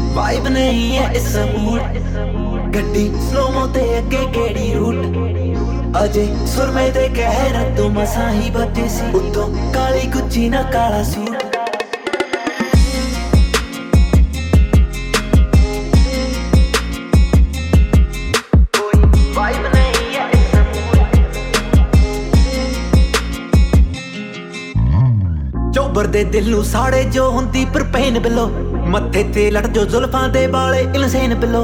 vibe नहीं है इस मूड गड्डी स्लोमो ते अगे केड़ी रूट अजे सुरमे दे कहर तो मसा ही बचे सी उत्तों काली गुच्ची ना काला सूट चौबर दे दिल नू साड़े जो हुंदी पर पेन बिलो मत्थे ते लट जो जुल्फां दे बाले इनसेन बिलो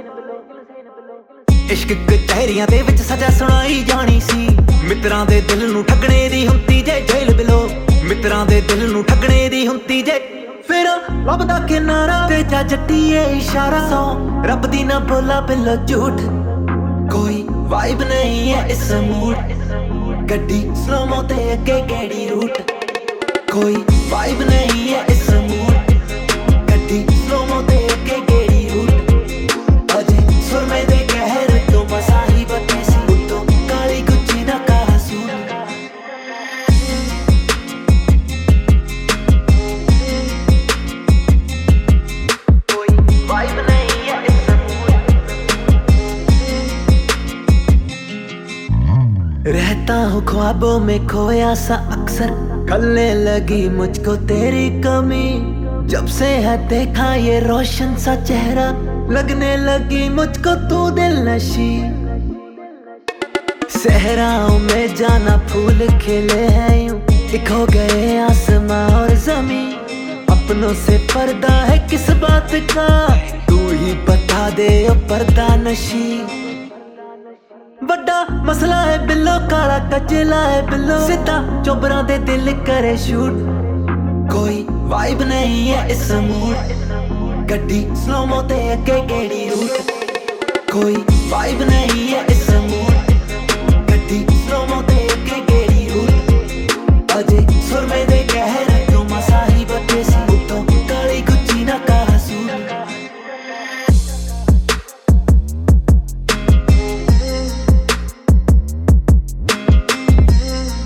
इश्क कचहरियां दे विच सजा सुनाई जानी सी मित्रां दे दिल नू ठगणे दी हुंदी जे जेल बिलो मित्रां दे दिल नू ठगणे दी हुंदी जे फिर लभदा किनारा ते जा जट्टीए इशारा सो रब दी ना बोला बिलो झूठ कोई वाइब नहीं है इस मूड गड्डी स्लोमो ते अगे केड़ी रूट कोई वाइब नहीं है इस मूड गड्डी स्लोमो ते अगे केड़ी रूट अजे सुरमे दे कहर तो मसा ही बचे सी उत्तों काली गुच्ची ना काला सूट कोई वाइब नहीं है इस मूड रहता हूँ ख्वाबों में खोया सा अक्सर खलने लगी मुझको तेरी कमी जब से है देखा ये रोशन सा चेहरा लगने लगी मुझको तू दिल नशी सहराओं में जाना फूल खिले हैं यूं एक हो गए आसमां और जमीन अपनों से पर्दा है किस बात का तू ही बता दे ओ पर्दा नशी बड़ा मसला है बिल्लो काला कचला है बिल्लो सीधा चोबरा दे दिल करे शूट कोई वाइब नहीं है इस मूड गड्डी स्लोमो ते अगे केड़ी रूट कोई वाइब नहीं है इस मूड गड्डी स्लोमो ते अगे केड़ी रूट अजे सुरमे दे कहर तो मसा ही बचे सी उत्तों काली गुच्ची ना काला सूट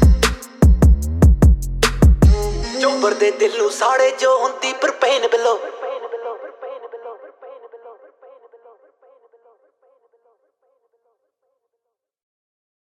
चौबर दे दिल नू साड़े जो हुंदी पर पेन बिलो